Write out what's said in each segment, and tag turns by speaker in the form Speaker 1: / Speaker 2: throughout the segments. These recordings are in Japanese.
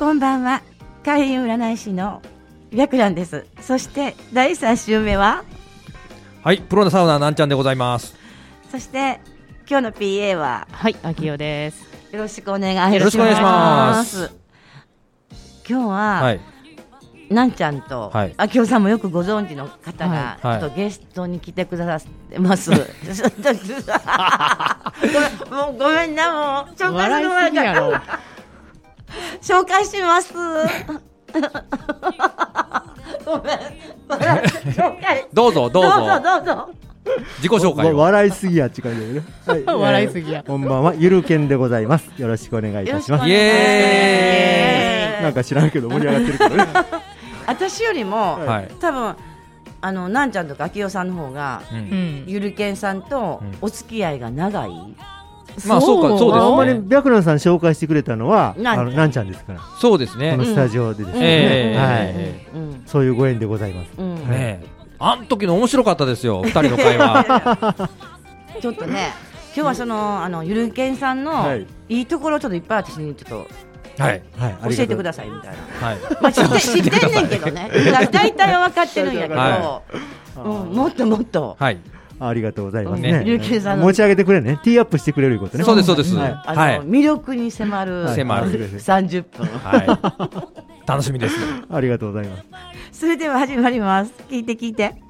Speaker 1: こんばんは。開運占い師の白蘭です。そして第3週目は、
Speaker 2: はい、プロのサウナーなんちゃんでございます。
Speaker 1: そして今日の PA は、
Speaker 3: はい、あきよです。
Speaker 1: よろしくお願いします。今日は、はい、なんちゃんと、はい、あきよさんもよくご存知の方が、はい、ちょっとゲストに来てくださってます、はい、ごめんな、もう紹介する前から紹介しますごめん、紹介
Speaker 2: どうぞ
Speaker 1: どうぞ
Speaker 2: 自己紹介を。
Speaker 4: 笑いすぎやって感じでね、
Speaker 3: はい、笑いすぎや。
Speaker 4: こんばんは、ゆるけんでございます。よろしくお願いいたします。
Speaker 2: イエーイ。
Speaker 4: なんか知らんけど盛り上がってるけどね
Speaker 1: 私よりも、
Speaker 2: はい、
Speaker 1: 多分なんちゃんとかあきよさんの方が、うん、ゆるけんさんとお付き合いが長い、
Speaker 2: まあそうか、そうですね。
Speaker 4: あんまり白蘭さん紹介してくれたのはなんちゃんですから。
Speaker 2: そうですね。
Speaker 4: このスタジオでですね、はい、そういうご縁でございます。
Speaker 2: ね、あん時の面白かったですよ、二人の会話
Speaker 1: ちょっとね、今日はそのゆるけんさんのいいところをちょっといっぱい私にちょっと、はい、教えてくださいみたいな。はい、まあ知ってんねんけどね。大体は分かってるんやけど、もっともっと。
Speaker 4: はい。ありがとうございますね。
Speaker 1: ゆるけんさんの
Speaker 4: 持ち上げてくれね、ティーアップしてくれることね。
Speaker 2: そうですそうです。
Speaker 1: 魅力に迫る30分。
Speaker 2: はい。楽しみです。
Speaker 4: ありがとうございます。
Speaker 1: それでは始まります。聞いて聞いて。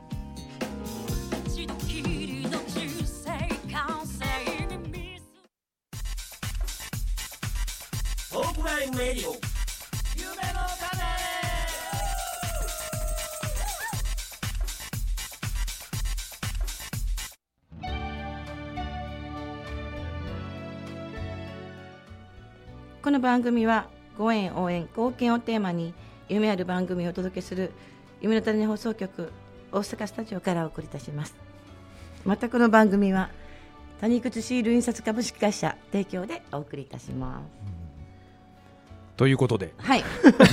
Speaker 1: この番組はご縁応援貢献をテーマに夢ある番組をお届けする夢の種放送局大阪スタジオからお送りいたします。またこの番組は谷口シール印刷株式会社提供でお送りいたします。
Speaker 2: ということで、
Speaker 1: はい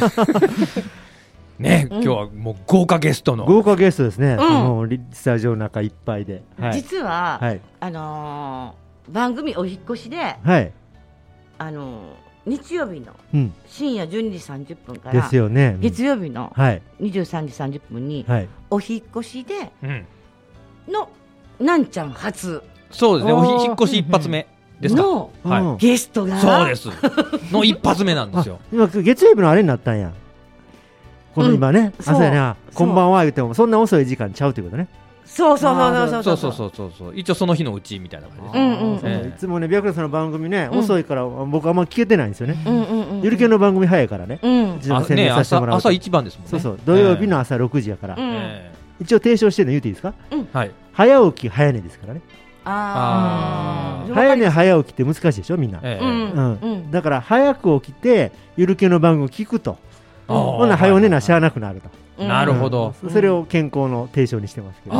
Speaker 2: ね、今日はもう豪華ゲストの
Speaker 4: 豪華ゲストですね。もうスタジオの中いっぱいで、
Speaker 1: 実は、番組お引っ越しで、日曜日の深夜12時30分から
Speaker 4: ですよね、
Speaker 1: 月曜日の23時30分にお引っ越しでのなんちゃん初、
Speaker 2: そうですね、お引っ越し一発目ですか
Speaker 1: のゲストが、
Speaker 2: そうですの一発目なんですよ。
Speaker 4: 今月曜日のあれになったんや、この今ね、朝やな、こんばんは言ってもそんな遅い時間ちゃうということね。
Speaker 2: そう、一応その日のうちみたいな感じです。
Speaker 4: いつもね、白蘭さんの番組ね、遅いから僕あんま聞けてないんですよね。ゆるけんの番組早いからね、
Speaker 2: 朝一番ですもんね。
Speaker 4: そうそう、土曜日の朝6時やから、一応提唱してるの言っていいですか。早起き早寝ですからね。早寝早起きって難しいでしょ、みんな。だから早く起きてゆるけんの番組を聞くと、ほんなら早寝なしゃあなくなると。
Speaker 2: なるほど。
Speaker 4: それを健康の提唱にしてますけど。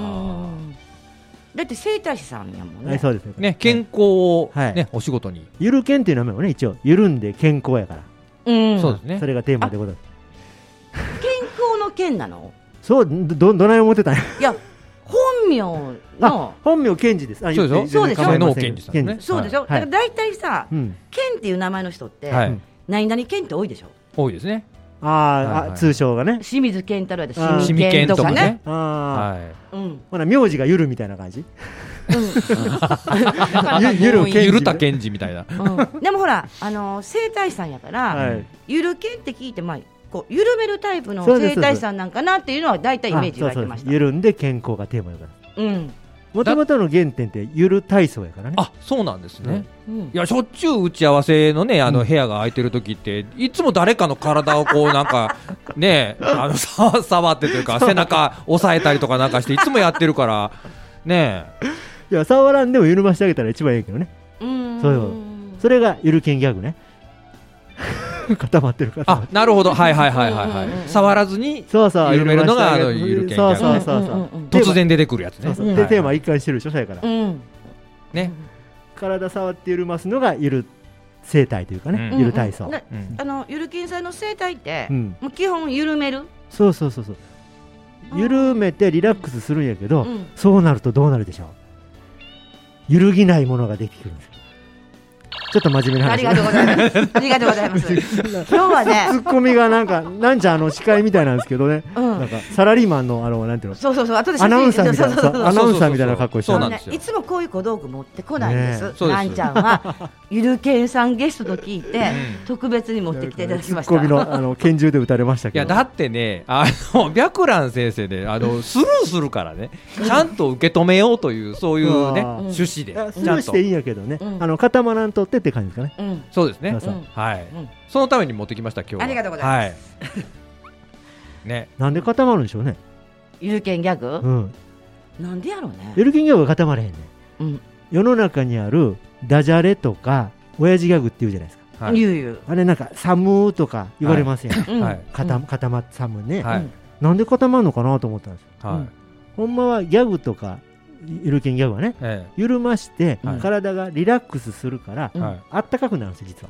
Speaker 1: だって整体師さんやもんね。
Speaker 4: そうです
Speaker 2: ね。健康をね、お仕事に。
Speaker 4: ゆるけんっていう名前もね、一応緩んで健康やから。
Speaker 2: そうですね。
Speaker 4: それがテーマでございます。
Speaker 1: 健康の健なの？
Speaker 4: そう、どない思ってたんや。
Speaker 1: いや、本名の。
Speaker 4: 本名健二です。
Speaker 1: そうでしょ。
Speaker 2: そうでしょ。
Speaker 1: そうでしょ。だから大体さ、健っていう名前の人って何々健って多いでしょ。
Speaker 2: 多いですね。
Speaker 4: 通称がね、
Speaker 1: 清水健太郎やったら清水健とかね。
Speaker 4: ほな名字がゆるみたいな感じ。
Speaker 2: ゆるた健二みたいな。
Speaker 1: でもほら整体師さんやからゆる健って聞いて、まあこう緩めるタイプの整体師さんなんかなっていうのは大体イメージが入ってました。
Speaker 4: 緩んで健康がテーマやから。もともとの原点ってゆる体操やからね。
Speaker 2: あ、そうなんですね。いや、しょっちゅう打ち合わせのね、部屋が空いてる時っていつも誰かの体をこうなんかね、触ってというか背中押さえたりとかなんかしていつもやってるからね。
Speaker 4: いや、触らんでも緩ましてあげたら一番いいけどね。それがゆるけんギャグね。固まってるから。
Speaker 2: なるほど。はい。触らずに緩めるのがゆるけんギャグ。突然出てくるやつね。
Speaker 4: でテーマ一貫してるでしょ、そやから。
Speaker 2: ね。
Speaker 4: 体触って緩ますのがゆる整体というかね、ゆる体操。
Speaker 1: ゆるけんさんの整体ってもう基本緩める。
Speaker 4: そう。緩めてリラックスするんやけど、そうなるとどうなるでしょう。揺るぎないものができてくるんですよ。 ちょっと真面目な話。
Speaker 1: ありがとうございます。ありがとうございます。今日はね、
Speaker 4: ツッコミがなんちゃん司会みたいなんですけどね。なんかサラリーマンのなんていうの。
Speaker 1: そう後で
Speaker 4: アナウンサーみたいなアナウンサーみたいな格好してる。
Speaker 1: いつもこういう小道具持ってこないんです。なんちゃんはゆるけんさんゲストと聞いて特別に持ってきていただきました。
Speaker 4: ツッコミの拳銃で撃たれましたけど。
Speaker 2: いやだってね、白蘭先生でスルーするからね、ちゃんと受け止めようというそういうね趣旨で
Speaker 4: スルーしていいんやけどね、固まらんとってって感じですかね。
Speaker 2: そうですね。はい。そのために持ってきました今日は。
Speaker 1: ありがとうございます。
Speaker 2: ね。
Speaker 4: なんで固まるんでしょうね。
Speaker 1: ゆるけんギャグ？なんでやろうね。
Speaker 4: ゆるけんギャグが固まれへんね。世の中にあるダジャレとか親父ギャグって言うじゃないですか。
Speaker 1: 言う。
Speaker 4: あれなんかサムとか言われますやん。固まってサムね。なんで固まるのかなと思ったんですよ。ほんまはギャグとかゆるけんギャグはね、緩まして体がリラックスするからあったかくなるんですよ実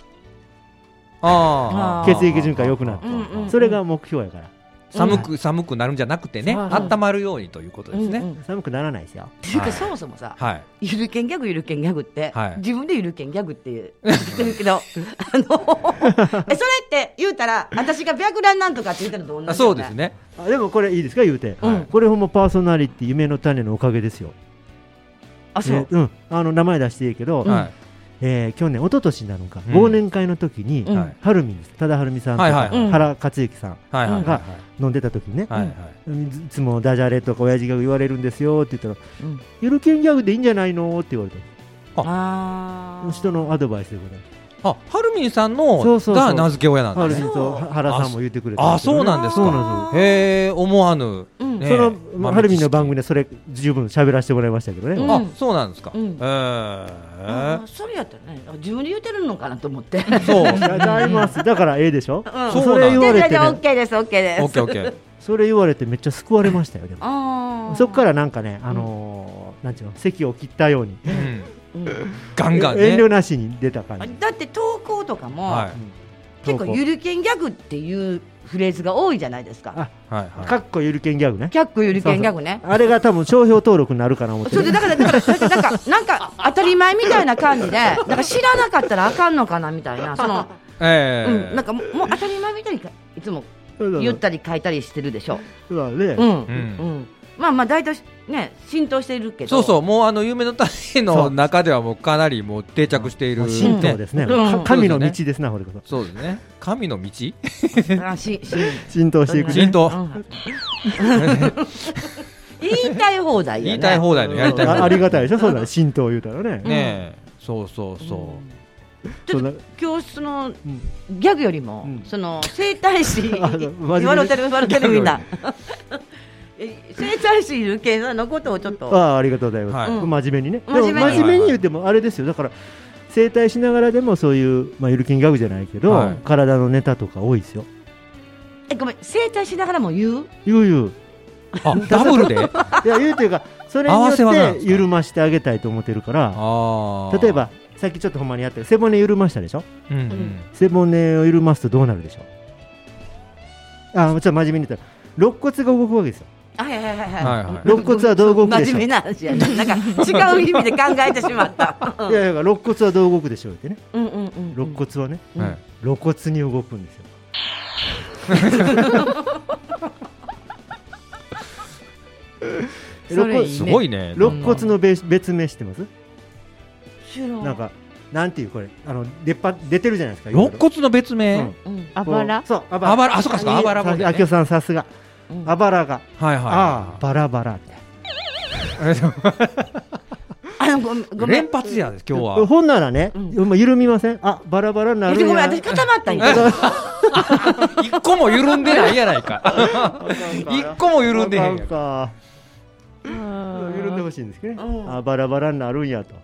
Speaker 4: は。血液循環良くなって、それが目標やから。
Speaker 2: 寒くなるんじゃなくてね、温まるようにということですね。
Speaker 4: 寒くならないですよ。
Speaker 1: っていうかそもそもさ、ゆるけんギャグって自分でゆるけんギャグって言ってるけど、それって言うたら私が白蘭なんとかって言ったのと同じよね。
Speaker 2: そうですね。
Speaker 4: でもこれいいですか言うて、これほんまパーソナリティ夢の種のおかげですよ。
Speaker 1: あ、そう。
Speaker 4: 名前出していいけど、去年一昨年なのか忘年会の時にはるみんです、多田はるみさんとか原克之さんが飲んでた時にね、いつもダジャレとか親父ギャグ言われるんですよって言ったら、ゆるけんギャグでいいんじゃないのって言われた。人のアドバイスでございます。
Speaker 2: はるみんさんのが名付け親なんですね。
Speaker 4: 原さんも言ってくれた。
Speaker 2: そうなんですか。へえ、思わぬ。
Speaker 4: そのはるみんの番組でそれ十分喋らせてもらいましたけどね。
Speaker 2: そうなんですか。
Speaker 1: それやったらね、自分で言ってるのかなと思って。
Speaker 2: そう。
Speaker 4: 違います。だからでしょ。
Speaker 1: それ言われてね。オッケーですオッケー
Speaker 2: です。
Speaker 4: それ言われてめっちゃ救われましたよ。でもそこからなんかね、なんていうの、席を切ったように。
Speaker 2: ガンガンね、
Speaker 4: 遠慮なしに出た感じ。
Speaker 1: だって投稿とかも、結構ゆるけんギャグっていうフレーズが多いじゃないですか。
Speaker 4: かっこゆるけんギャグね。
Speaker 1: かっこゆるけんギャグね。
Speaker 4: あれが多分商標登録になるかな思って。
Speaker 1: それでだからなんか当たり前みたいな感じで、なんか知らなかったらあかんのかなみたいな、なんかもう当たり前みたいにいつも言ったり書いたりしてるでしょ。
Speaker 4: そうだね。
Speaker 1: まあ大体ね浸透しているけど、
Speaker 2: そうもう夢の種の中ではもうかなりもう定着している
Speaker 4: 神道ですね。神の道ですな、これこそ。
Speaker 2: そうですね。神の道？
Speaker 4: 浸透していく。
Speaker 2: 浸透。
Speaker 1: 言いたい放題。
Speaker 2: 言いたい放題のやりたい。
Speaker 4: ありがたいでしょ。そうだね。浸透言うたらね。
Speaker 2: ね、そう。ちょ
Speaker 1: っと教室のギャグよりもその整体師言われてるみんな。整体師いるけどのことをちょっと
Speaker 4: ありがとうございます。真面目にね。真面目に言ってもあれですよ。だから整体しながらでもそういうゆるけんギャグじゃないけど体のネタとか多いですよ。
Speaker 1: ごめん、整体しながらも言う。
Speaker 2: ダブルで？い
Speaker 4: や言うというかそれによって緩ましてあげたいと思ってるから。例えばさっきちょっとほんまにやってる背骨緩ましたでしょ。背骨を緩ますとどうなるでしょう。ちょっと真面目に言ったら肋骨が動くわけですよ。肋骨はどう動くでしょう。
Speaker 1: 真面目な話やね。なんか違う意味で考えてしまった。
Speaker 4: いや肋骨はどう動くでしょうってね。肋骨はね、露骨に動くんですよ。
Speaker 2: すごいね。
Speaker 4: 肋骨の別名知ってます？なんかなんていうこれ出てるじゃないですか。
Speaker 2: 肋骨の別名？
Speaker 1: あばら。
Speaker 4: そう、
Speaker 2: あばら。あ、そうかそうか、あばらもね。
Speaker 4: あきおさんさすが。あばらが。バラバラ。
Speaker 2: ごめん。連発やです今日は。
Speaker 4: ほんならね、緩みません？バラバラになる。
Speaker 1: ごめん、私固まったんや。
Speaker 2: 一個も緩んでないやないか。一個も緩んでへんやんか。
Speaker 4: 緩んでほしいんですけどね。バラバラになるんやと。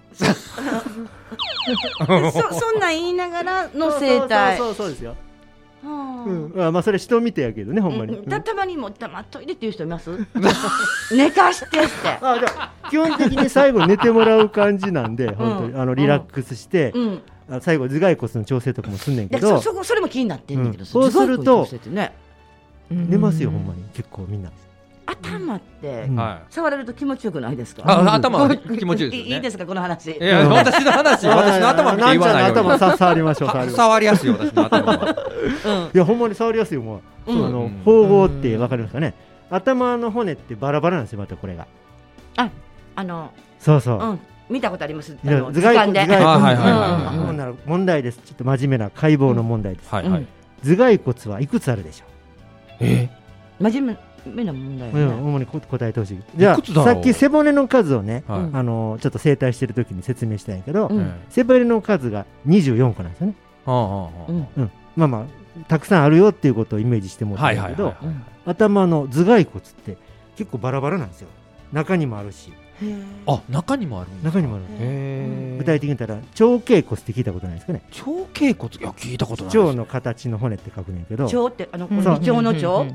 Speaker 1: そんなん言いながらの整体。
Speaker 4: そうですよ。まあそれ人見てやけどね、ほんまに。
Speaker 1: たまにも黙っといてっていう人います？寝かしてって。
Speaker 4: 基本的に最後寝てもらう感じなんで、本当にリラックスして最後頭蓋骨の調整とかもすんねんけど、
Speaker 1: それも気になってんだけど、
Speaker 4: そうすると寝ますよ、ほんまに結構みんな。
Speaker 1: 頭って触れると気持ちよくないですか？
Speaker 2: 頭気持ちいいですよね。
Speaker 1: いいですかこの話？
Speaker 2: いや私の頭見て言わないよ。
Speaker 4: 頭触りましょう。
Speaker 2: 触りやすい私の頭は。
Speaker 4: いやほんまに触りやすいもん。縫合ってわかりますかね？頭の骨ってバラバラなんですよまたこれが。
Speaker 1: そう
Speaker 4: そう。
Speaker 1: 見たことあります。
Speaker 4: 図鑑で。問題です。ちょっと真面目な解剖の問題です。頭蓋骨はいくつあるでしょう？
Speaker 1: 真面目な問題。
Speaker 4: 主に答えてほしい。じゃあさっき背骨の数をね、ちょっと整体してる時に説明したんやけど、背骨の数が24個なんですよね。まあまあたくさんあるよっていうことをイメージしてもらったんだけど、頭の頭蓋骨って結構バラバラなんですよ。中にもあるし。
Speaker 2: 中にもある。
Speaker 4: 具体的に言ったら腸脛骨って聞いたことないですかね？
Speaker 2: 腸脛骨、いや聞いたことない。
Speaker 4: 腸の形の骨って書くねんけど。
Speaker 1: 腸って胃腸の腸？
Speaker 2: 腸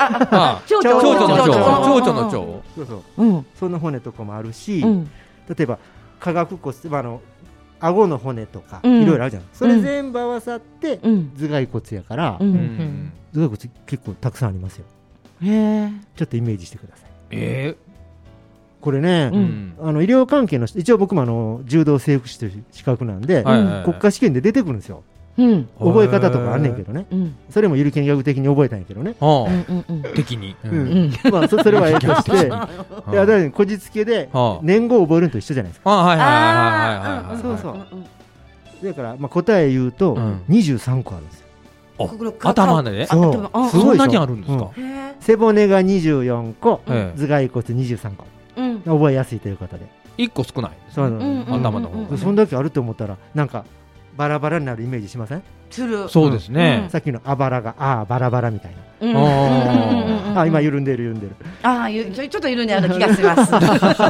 Speaker 2: の腸。
Speaker 4: その骨とかもあるし、例えば下顎骨、顎の骨とかいろいろあるじゃん。それ全部合わさって頭蓋骨やから、頭蓋骨結構たくさんありますよ。ちょっとイメージしてください。これね、医療関係の人、一応僕も柔道整復師という資格なんで、国家試験で出てくるんですよ。覚え方とかあんねんけどね。それもゆる見学的に覚えたんやけどね。
Speaker 2: 的に。
Speaker 4: まあそれはええとして、だからこじつけで年号を覚えるのと一緒じゃないですか。そうそう。だから答え言うと23個あるんですよ。
Speaker 2: 頭でね。そんなにあるんですか？
Speaker 4: 背骨が24個、頭蓋骨23個。覚えやすいということで
Speaker 2: 1個少ない。頭の方。
Speaker 4: そんだけあると思ったらなんかバラバラになるイメージしません？
Speaker 2: そうですね。
Speaker 4: さっきのあばらがバラバラみたいな。今緩んでる。
Speaker 1: ちょっと緩んでる気がします。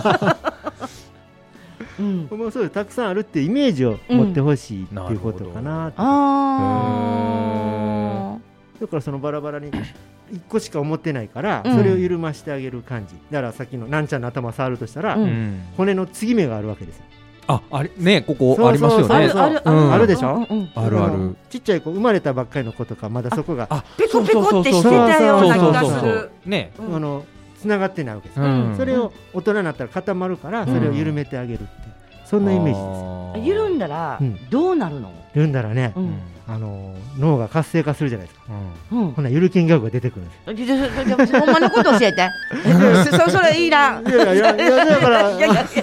Speaker 4: もうそうたくさんあるっていうイメージを持ってほしいっていうことかな。だからそのバラバラに1個しか思ってないからそれを緩ましてあげる感じ。だからさっきのなんちゃんの頭触るとしたら骨の継ぎ目があるわけですよ。
Speaker 2: あれね、ここありますよね。
Speaker 4: あるでしょ。
Speaker 2: あるある。
Speaker 4: ちっちゃい子生まれたばっかりの子とかまだそこが
Speaker 1: ペコペコってしてたような気がする。
Speaker 4: ね、つながってないわけです。それを大人になったら固まるからそれを緩めてあげるってそんなイメージです。緩
Speaker 1: んだらどうなるの？
Speaker 4: 緩んだらね、脳が活性化するじゃないですか。ほなゆる見学が出てくるんです。
Speaker 1: ほんまのこと教えて。それいいな。
Speaker 4: いやだから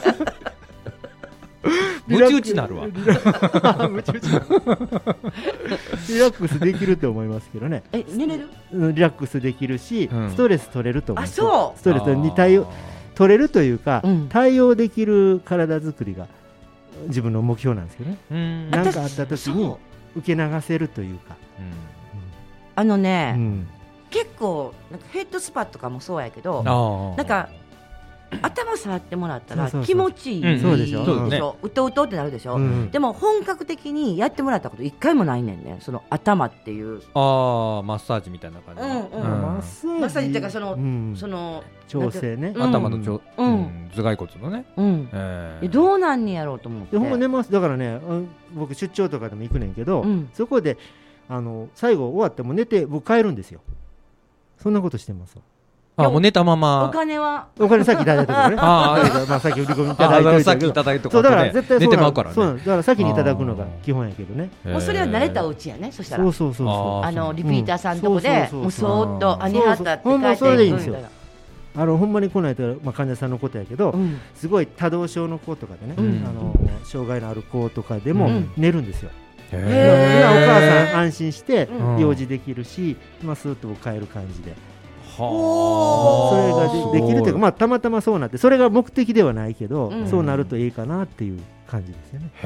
Speaker 2: ムチ打ちなるわ。リラ
Speaker 4: ックスできると思いますけどね。
Speaker 1: 寝れる？
Speaker 4: リラックスできるし、ストレス取れると思います。
Speaker 1: ス
Speaker 4: トレスに取れるというか、対応できる体作りが自分の目標なんですけどね。何かあった時に受け流せるというか。
Speaker 1: 結構なんかヘッドスパとかもそうやけど、なんか頭触ってもらったら気持ちいい。
Speaker 4: そうでしょ。
Speaker 1: うとうとってなるでしょ。でも本格的にやってもらったこと一回もないねんね。その頭っていう。
Speaker 2: マッサージみたいな感じ。
Speaker 1: マッサージっていうかその
Speaker 4: 調整ね。
Speaker 2: 頭の頭蓋骨のね。
Speaker 1: どうなんにやろうと思って。
Speaker 4: ほんま寝ます。だからね、僕出張とかでも行くねんけど、そこで最後終わっても寝て僕帰るんですよ。そんなことしてます。
Speaker 2: もう寝たまま。
Speaker 1: お金
Speaker 4: さっきいただいたからね。さっき売り込みいただいて。
Speaker 2: さっきいただいた
Speaker 4: から。だから絶対
Speaker 2: 寝てまうからね。
Speaker 4: だから先にいただくのが基本やけどね。
Speaker 1: もうそれは慣れたお家やね。そしたら。
Speaker 4: そう。リピ
Speaker 1: ーターさんとこでもうそーっと姉はったって
Speaker 4: ほんまそれでいいんですよ。ほんまに来ないと患者さんのことやけど、すごい多動症の子とかでね、障害のある子とかでも寝るんですよ。お母さん安心して用事できるし、スーッと帰る感じで。それができるというか、たまたまそうなって、それが目的ではないけど、そうなるといいかなっていう感じですよね。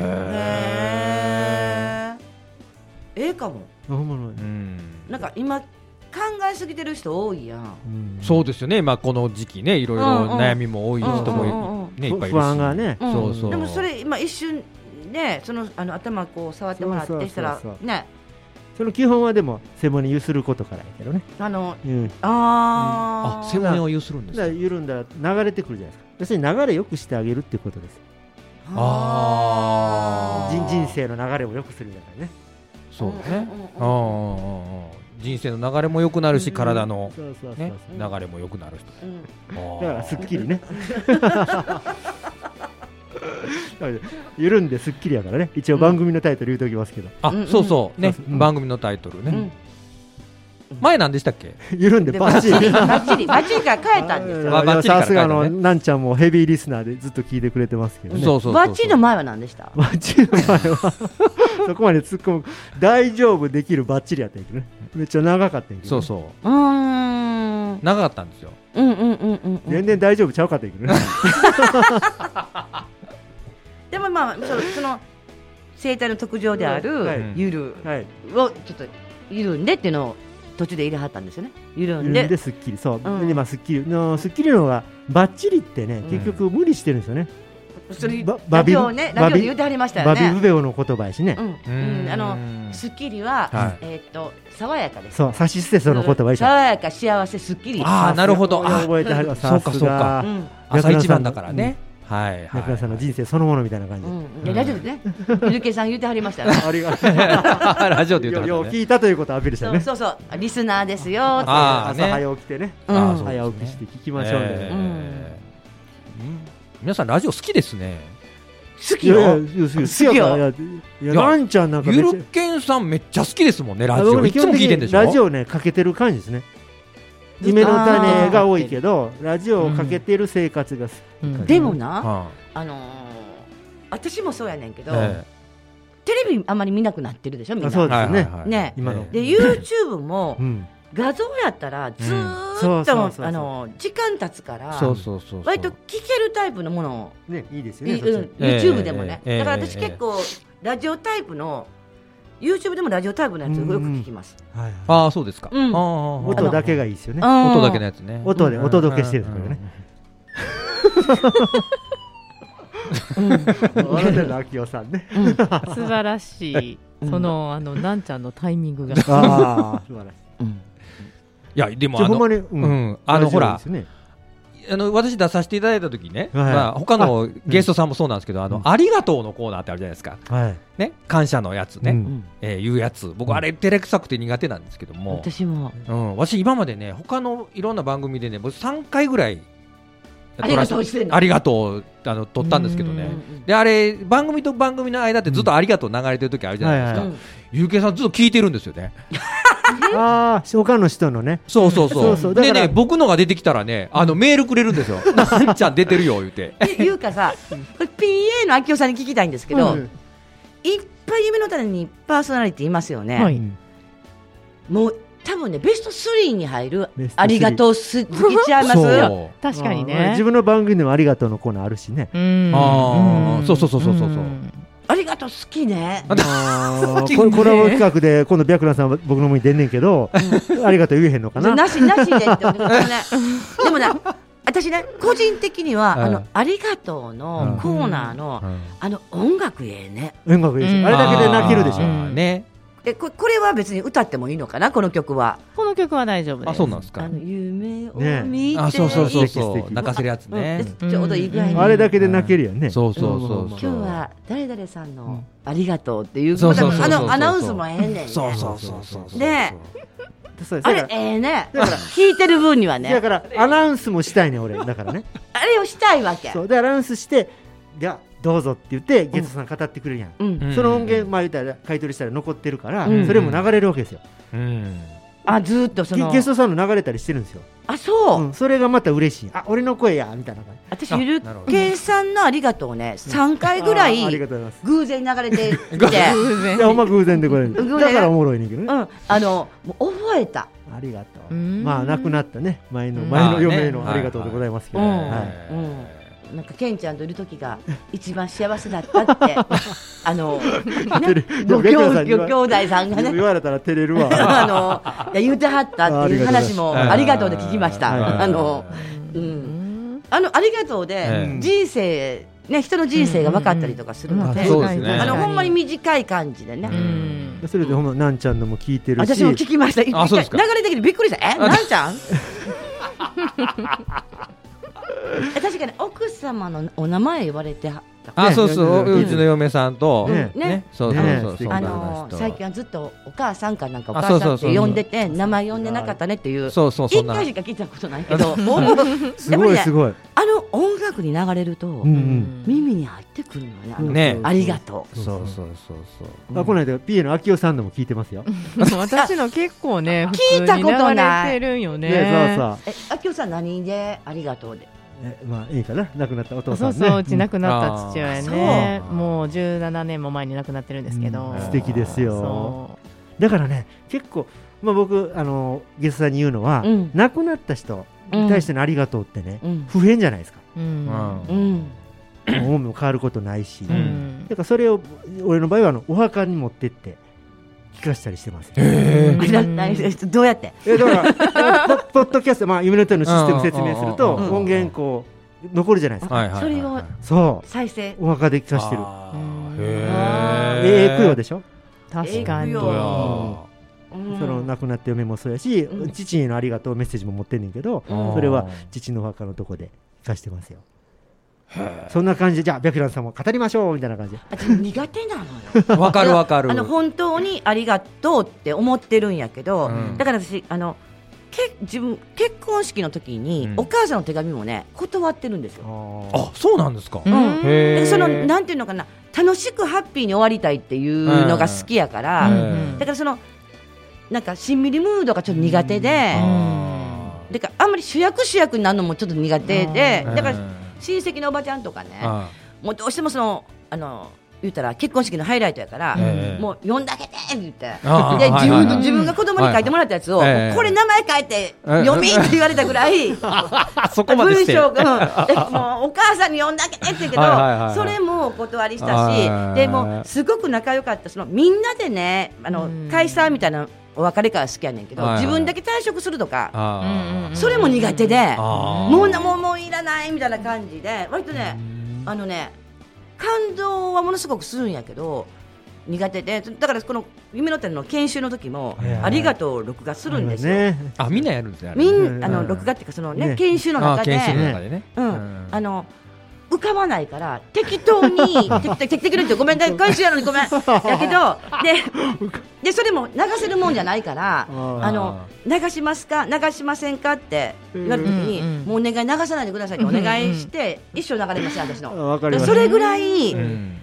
Speaker 1: かも。なんか今考えすぎてる人多いやん。
Speaker 2: そうですよね。この時期ね、いろいろ悩みも多い人もいっぱいいるし、
Speaker 4: 不安がね。
Speaker 1: でもそれ今一瞬ね、頭こう触ってもらってしたらね。
Speaker 4: その基本はでも背骨ゆすることからやけどね。
Speaker 2: 背骨をゆするんですか。
Speaker 4: 緩んだら流れてくるじゃないですか。要するに流れよくしてあげるっていうことです。人生の流れをよくするんだからね。
Speaker 2: そうね。 人生の流れも良くなるし、体のね流れも良くなるし、
Speaker 4: だからすっきりね緩んですっきりやからね。一応番組のタイトル言うときますけど、
Speaker 2: そうそうね、番組のタイトルね、前何でしたっけ？
Speaker 4: 緩んでバッチリ
Speaker 1: バッチリから変えたんですよ。
Speaker 4: さすがのなんちゃんもヘビーリスナーでずっと聞いてくれてますけどね。
Speaker 1: バッチリの前は何でした？
Speaker 4: バッチリの前はそこまで突っ込む大丈夫できるバッチリやったんやけどね。めっちゃ長かったんやけど、
Speaker 2: そう長かったんですよ。
Speaker 4: 全然大丈夫ちゃうかったんやけどね
Speaker 1: でもまあその生態の特徴であるゆるをちょっと緩んでっていうのを途中で入れはったんですよね。緩んです
Speaker 4: っきり、そう、でまあすっきりのがバッチリってね、結局無理してるんですよね。
Speaker 1: ラジオで言ってはりましたよね。
Speaker 4: バビブベオの言葉やしね。
Speaker 1: すっきりは爽やかです。
Speaker 4: そう、サシステソの言葉やし。
Speaker 1: 爽やか、幸せ、すっきり。
Speaker 2: なるほど。
Speaker 4: 覚えてはります。そう
Speaker 2: か。朝一番だからね。
Speaker 4: 中田さんの人生そのものみたいな感
Speaker 1: じ。ラジオでね、ゆるけさん言ってはりましたね。
Speaker 4: ありがとう。
Speaker 2: ラジオで言ってはったね。
Speaker 4: 聞いたということをアピールしたね。
Speaker 1: そう、リスナーですよ。
Speaker 4: 朝早起きてね。早起きして聞きましょうね。
Speaker 2: 皆さんラジオ好きですね。
Speaker 1: 好きよ。
Speaker 4: 好きよ。なんちゃんなんか
Speaker 2: ゆるけんさんめっちゃ好きですもんね。ラジオいつも聞いてんでしょ。
Speaker 4: ラジオねかけてる感じですね。夢の種が多いけどラジオをかけてる生活が
Speaker 1: でもな、私もそうやねんけど、テレビあまり見なくなってるでしょ、みんな。
Speaker 4: そうです
Speaker 1: ね。で YouTube も画像やったらずーっと時間経つから割と聞けるタイプのものを
Speaker 4: いいですよね。
Speaker 1: YouTube でもね。だから私結構ラジオタイプのYouTube でもラジオタイプのやつよく聞きます。
Speaker 2: ああ、そうですか。
Speaker 4: 音だけがいいですよね。
Speaker 2: 音だけのやつね。
Speaker 4: 音でお届けしてるんですからね。笑ってる秋代さんね。
Speaker 3: 素晴らしい。そのなんちゃんのタイミングが。
Speaker 4: 素晴らしい。
Speaker 2: いやでもほら。私出させていただいた時ね、他のゲストさんもそうなんですけど、ありがとうのコーナーってあるじゃないですか、感謝のやつね、言うやつ、僕あれ照れくさくて苦手なんですけども、私今までね他のいろんな番組でね僕3回ぐらいありがとう撮ったんですけどね、であれ番組と番組の間ってずっとありがとう流れてる時あるじゃないですか、ゆうけいさんずっと聞いてるんですよね。
Speaker 4: 他の人のね。
Speaker 2: そうでね、僕のが出てきたらねメールくれるんですよ。なんちゃん出てるよ言うて。
Speaker 1: いうかさ、これ PA の秋代さんに聞きたいんですけど、いっぱい夢の種にパーソナリティいますよね。もう多分ねベスト3に入るありがとう好きちゃいますよ。
Speaker 3: 確かにね。
Speaker 4: 自分の番組でもありがとうのコーナーあるしね。
Speaker 2: そう
Speaker 1: ありがとう好きね。
Speaker 4: コラボ企画で今度白蘭さんは僕の方に出んねんけど、ありがとう言えへんのかな。
Speaker 1: なしでってでもね、私ね個人的にはありがとうのコーナーの音楽ね。
Speaker 4: 音楽いいですよ。あれだけで泣けるでしょ。
Speaker 2: ね。
Speaker 1: これは別に歌ってもいいのかな、この曲は。
Speaker 3: この曲は大丈夫です。
Speaker 2: あ、そうなんですか。
Speaker 1: 夢を見て、
Speaker 2: そう泣かせるやつね。
Speaker 1: ちょうどいいぐらいに。
Speaker 4: あれだけで泣けるよね。
Speaker 2: そう
Speaker 1: 今日は誰々さんのありがとうっていうアナウンスもええねんね。
Speaker 2: そう
Speaker 1: で、あれね。だから聞いてる分にはね。
Speaker 4: だからアナウンスもしたいね俺だからね。
Speaker 1: あれをしたいわけ。
Speaker 4: そうでアナウンスしてではどうぞって言ってゲストさん語ってくれるやん。その音源言ったら買い取りしたら残ってるからそれも流れるわけですよ。
Speaker 1: ずっとその
Speaker 4: ゲストさんの流れたりしてるんですよ。それがまた嬉しい。俺の声やみたいな感
Speaker 1: じ。私ゆるけいさんのありがとうね3回ぐらい偶然流れてきて、
Speaker 4: いやほんま偶然でこれだからおもろいねんけどね。
Speaker 1: もう覚えた。
Speaker 4: ありがとう。まあ亡くなったね前の嫁のありがとうでございますけど。なんかケンちゃんといる時が一番幸せだったってご兄弟さんがね言われたら照れるわ
Speaker 1: 言うてはったっていう話もありがとうで聞きました。ありがとうで人生ね、人の人生が分かったりとかするので、ほんまに短い感じでね。
Speaker 4: それでほんまなんちゃんのも聞いてるし、
Speaker 1: 私も聞きました。流れ的にびっくりした。なんちゃん確かに奥様のお名前言われて
Speaker 2: あ、そうそう、うちの嫁さんと
Speaker 1: ね、
Speaker 2: そうそうそう、
Speaker 1: 最近はずっとお母さんかなんかお母さんって呼んでて名前呼んでなかったねっていう、一回しか聞いたことないけど、
Speaker 4: すごいすごい。
Speaker 1: 音楽に流れると耳に入ってくるのね。ありがとう。
Speaker 2: そうそうそう
Speaker 4: そう。この間 PA の秋代さんのも聞いてますよ。
Speaker 3: 私の結構ね、
Speaker 1: 聞いたことない。
Speaker 3: てるよね。
Speaker 1: 秋代さん何でありがとうで。
Speaker 4: まあいいかな、亡くなったお父さんね。
Speaker 3: そうそう、うち亡くなった父親ね、もう17年も前に亡くなってるんですけど。
Speaker 4: 素敵ですよ。だからね、結構僕ゲストさんに言うのは、亡くなった人に対してのありがとうってね、不変じゃないですか。思いも変わることないし、だからそれを俺の場合はお墓に持ってって聞かしたりしてます。
Speaker 1: どうやって？
Speaker 4: だからポッドキャスト、夢の手のシステム説明すると音源こう残るじゃないですか。
Speaker 1: それを
Speaker 4: そう
Speaker 1: 再生
Speaker 4: お墓で聞かしてる。供養でしょ。
Speaker 3: 確かに。
Speaker 4: その亡くなった嫁もそうやし、父へのありがとうメッセージも持ってんねんけど、それは父のお墓のとこで聞かしてますよ。そんな感じで、じゃあ白蘭さんも語りましょうみたいな感じで。
Speaker 1: 苦手なのよ。
Speaker 2: わかるわかる。
Speaker 1: 本当にありがとうって思ってるんやけど、だから私自分結婚式の時にお母さんの手紙もね断ってるんですよ。
Speaker 2: あ、そうなんですか。
Speaker 1: そのなんていうのかな、楽しくハッピーに終わりたいっていうのが好きやから、だからそのなんかしんみりムードがちょっと苦手で、だからあんまり主役になるのもちょっと苦手で、だから親戚のおばちゃんとかね、もうどうしても言ったら結婚式のハイライトやから、もう読んだけてって言って、で自分が子供に書いてもらったやつを、これ名前書いて読みって言われたぐらい、
Speaker 2: そこまでして
Speaker 1: 文章もうお母さんに読んだけって言うけど、それもお断りしたし、でもすごく仲良かった。みんなでね、解散みたいなお別れ会は好きやねんけど、自分だけ退職するとか、それも苦手で、もういらないみたいな感じで、割とね、感動はものすごくするんやけど苦手で、だからこの夢の種の研修の時もありがとう録画するんですよ。
Speaker 2: みんなやるんですよ。
Speaker 1: 録画っていうかそのね、研修の中で浮かばないから適当に適当にってごめんね、研修やのにごめんだけど、でそれも流せるもんじゃないから、流しますか流しませんかって言われた時に、もうお願い流さないでくださいってお願いして、一生流れますよ私の。それぐらい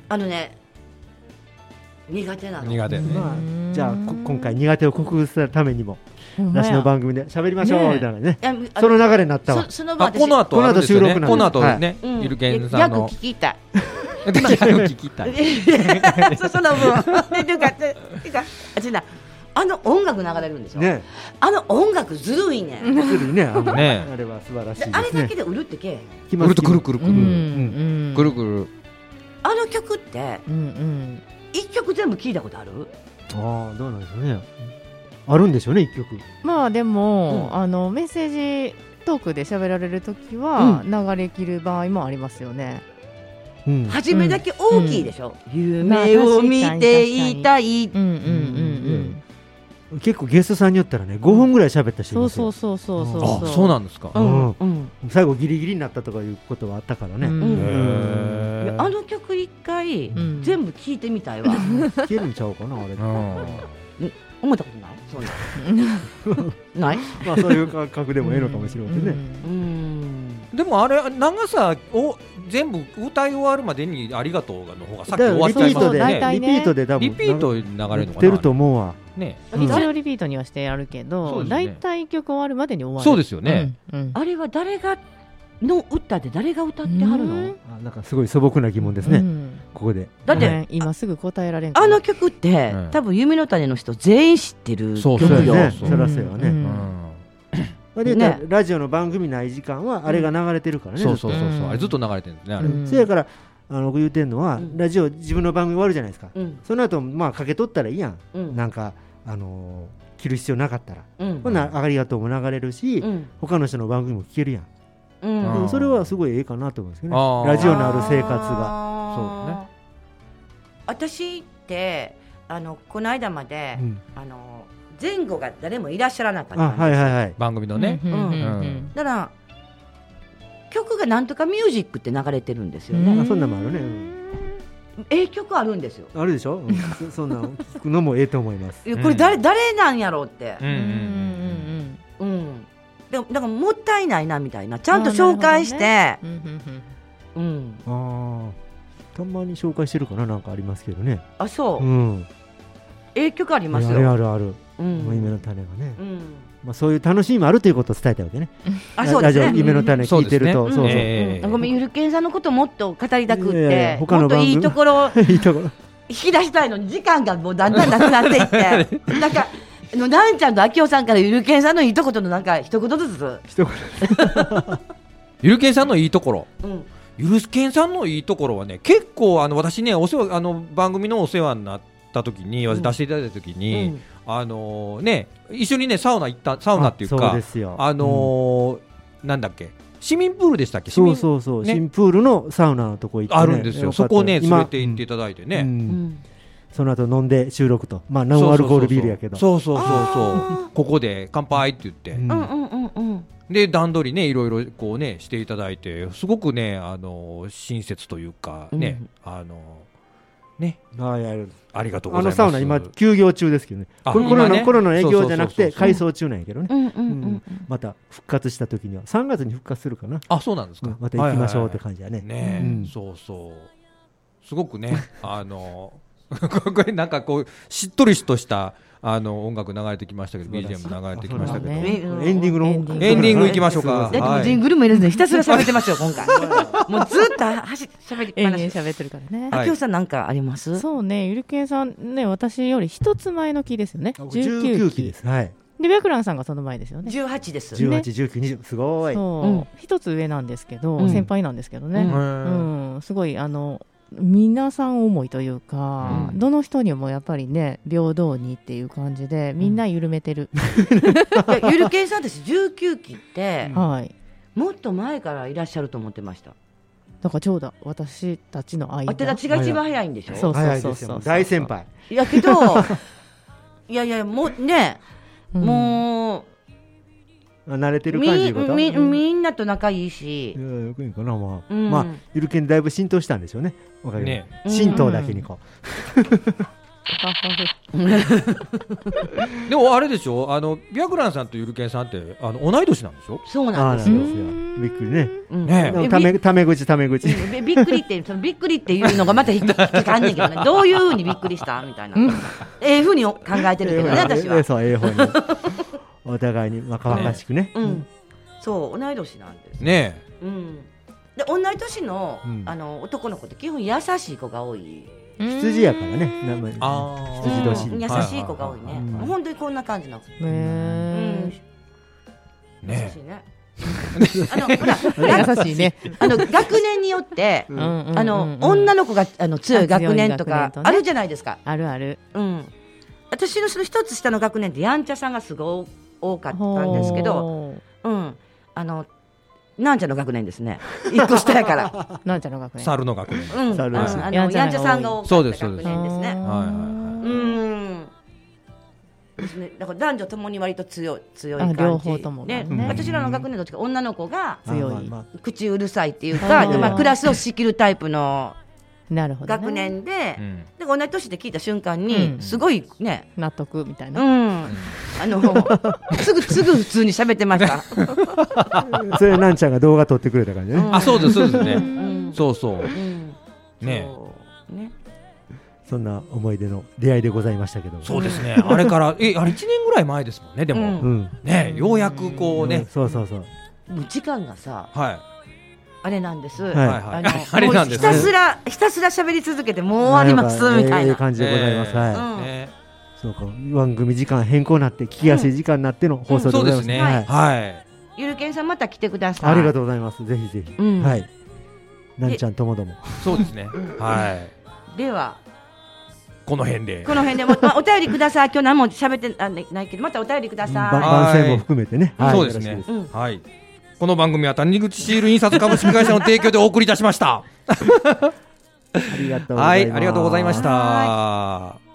Speaker 1: 苦手なの。
Speaker 2: 苦手。
Speaker 4: じゃあ今回苦手を克服するためにも梨の番組で喋りましょうみたいなね、その流れになったわ。
Speaker 2: この後収録なんですよね。この後ね、ゆるけんさんの
Speaker 1: 逆聞きたい。
Speaker 2: 聞きたい。
Speaker 1: その分ていうか音楽流れるんでしょ。音楽ずるいね。
Speaker 4: ずるいね。あれは素晴らしいですね。
Speaker 1: あれだけでうるってけ。
Speaker 2: うるとくるくるくるくるくる。
Speaker 1: あの曲って一曲全部聞いたことある？
Speaker 4: どうなんでしょうね。あるんでしょうね、一曲。
Speaker 3: まあでもメッセージトークで喋られるときは流れ切る場合もありますよね。
Speaker 1: 初めだけ大きいでしょ。夢を見ていたい。
Speaker 4: 結構ゲストさんによったらね、5分ぐらい喋った人いますよ。
Speaker 2: そうなんですか。
Speaker 4: 最後ギリギリになったとかいうことはあったからね。
Speaker 1: あの曲一回全部聞いてみたいわ。
Speaker 4: 聞けるんちゃうかな、あれ。
Speaker 1: 思ったことない？そうない？
Speaker 4: まあそういう感覚でもいいのかもしれませんね。
Speaker 2: でもあれ長さを全部歌い終わるまでにありがとうの方がさっき終わっちゃいますね。
Speaker 4: リピートで多分
Speaker 2: リピート流れるのかな。
Speaker 4: 出ると思うわ。
Speaker 3: 一応リピートにはしてやるけど、だいたい曲終わるまでに終わる。
Speaker 2: そうですよね。
Speaker 1: あれは誰がの歌で誰が歌ってはるの？
Speaker 4: なんかすごい素朴な疑問ですね。ここで。
Speaker 1: だって
Speaker 3: 今すぐ答えられん。
Speaker 1: あの曲って多分夢の種の人全員知ってる曲よ。
Speaker 4: そらそうよね。ラジオの番組ない時間はあれが流れてるからね。
Speaker 2: そうあれずっと流れてるんですね。あれ。
Speaker 4: そやから僕言うてんのはラジオ自分の番組終わるじゃないですか。その後まあかけ取ったらいいやん。なんか切る必要なかったら。ほんならありがとうも流れるし、他の人の番組も聞けるやん。それはすごいええかなと思うんですけどね。ラジオのある生活が。
Speaker 2: そうね。
Speaker 1: 私ってこの間まで前後が誰もいらっしゃらなかったんですよ。
Speaker 2: 番組のね。
Speaker 1: だから曲がなんとかミュージックって流れてるんですよね。
Speaker 4: そんなもあるね。
Speaker 1: 曲あるんですよ。
Speaker 4: あるでしょ。そんな聞くのもええと思います。
Speaker 1: これ誰なんやろうって。でもだからもったいないなみたいな、ちゃんと紹介して。
Speaker 4: たまに紹介してるかな、なんかありますけどね。
Speaker 1: あ、そう。曲ありますよ。
Speaker 4: ある。夢の種がね。そういう楽しみもあるということを伝えたわけね。
Speaker 1: そうですね。
Speaker 4: 夢の種聞いてると、
Speaker 1: ごめん、ゆるけんさんのこともっと語りたくって、もっといいところ引き出したいのに時間がもうだんだんなくなっていって、なんかなんちゃんとあきおさんからゆるけんさんのいいところのなんか一言ずつ。
Speaker 2: ゆるけんさんのいいところ。ゆるけんさんのいいところはね、結構私ね、番組のお世話になった時に、出していただいた時に、一緒にねサウナっていうか、なんだっけ、市民プールでしたっけ。
Speaker 4: そう市民プールのサウナのとこ行って
Speaker 2: あるんですよ。そこをね連れて行っていただいてね、
Speaker 4: その後飲んで収録と、ノンアルコールビールやけど、
Speaker 2: そうここで乾杯って言って、で段取りねいろいろこうねしていただいて、すごくね親切というかね、ありがとうございます。
Speaker 4: サウナ今休業中ですけどね。コロナの営業じゃなくて改装中なんやけどね。また復活した時には3月に復活するかな。
Speaker 2: あ、そうなんですか。
Speaker 4: また行きましょうって感じだね。
Speaker 2: すごくねこれなんかこうしっとりとした音楽流れてきましたけど、 BGM 流れてきましたけど、
Speaker 4: エンディ
Speaker 2: ング行きましょうか。
Speaker 1: ジングルも入れずにひたすら喋ってますよ今回。もうずっと喋りっぱなし
Speaker 3: 喋ってるからね。
Speaker 1: あきおさんなんかあります？
Speaker 3: そうね、ゆるけんさんね、私より一つ前の期ですよね。
Speaker 4: 19期です。はい。
Speaker 3: で白蘭さんがその前ですよね。
Speaker 1: 18です。
Speaker 4: 18、19、20、すごい。
Speaker 3: 一つ上なんですけど、先輩なんですけどね。すごい皆さん思いというか、どの人にもやっぱりね平等にっていう感じでみんな緩めてる。
Speaker 1: ゆるけんさんです19期って、もっと前からいらっしゃると思ってました。
Speaker 3: だからちょうど私たちの間、
Speaker 1: 私たちが一番早いんでしょ。
Speaker 3: そう
Speaker 4: 大先輩
Speaker 1: やけどいやもうね、もう
Speaker 4: 慣れてる感じが
Speaker 1: みんなと仲いいし、
Speaker 4: よくいいかな。ゆるけんだいぶ浸透したんでしょうね。浸透だけにこ
Speaker 2: う。でもあれでしょ、白蘭さんとゆるけんさんって同い年なんでしょ。
Speaker 1: そうなんですよ。
Speaker 4: びっくりね。タメ口
Speaker 1: びっくりってびっくりっていうのがまた引っかかんねんけどね。どういうふうにびっくりしたみたいな。ふうに考えてるけどね私は。
Speaker 4: そう、お互いに若々しくね。
Speaker 1: そう同い年なんです
Speaker 2: ね。
Speaker 1: で同い年の男の子って基本優しい子が多い。
Speaker 4: 羊やからね。
Speaker 1: 羊年。優しい子が多いね。本当にこんな感じの。優しいね。
Speaker 3: 優しいね。
Speaker 1: 学年によって女の子が強い学年とかあるじゃないですか。
Speaker 3: あるある。
Speaker 1: 私のその一つ下の学年ってやんちゃさんがすごい多かったんですけど、なんちゃの学年ですね。一個下やから。
Speaker 3: なんちゃの学年。
Speaker 2: 猿の学年。
Speaker 1: やんちゃさんが多かった学年ですね。だから男女ともに割と強い感じ。
Speaker 3: 両方ともね。
Speaker 1: 私らの学年どっちか女の子が強い、口うるさいっていうか、クラスを仕切るタイプの学年で、同じ年で聞いた瞬間にすごいね
Speaker 3: 納得みたいな。
Speaker 1: すぐ普通に喋ってました。
Speaker 4: それなんちゃんが動画撮ってくれた感じね。
Speaker 2: あ、そうですね。そうね。
Speaker 4: そんな思い出の出会いでございましたけど。
Speaker 2: そうですね。あれからあれ1年ぐらい前ですもんね。でもね、ようやくこうね。
Speaker 4: そう。
Speaker 1: もう時間がさ、あれなんです。
Speaker 2: あれなんです。
Speaker 1: ひたすら喋り続けてもう終わりますみたいな
Speaker 4: 感じでございます。そうか、番組時間変更になって聞きやすい時間になっての放送でございますね。
Speaker 1: ゆるけんさんまた来てください。
Speaker 4: ありがとうございます。ぜひぜひ。なんちゃんともども。
Speaker 2: そうですね。
Speaker 1: では
Speaker 2: この辺で
Speaker 1: お便りください。今日何も喋ってないけどまたお便りください。
Speaker 4: 番宣も含めてね。
Speaker 2: そうですね。この番組は谷口シール印刷株式会社の提供でお送りいたしました。
Speaker 4: ありがとうございました。
Speaker 2: ありがとうございました。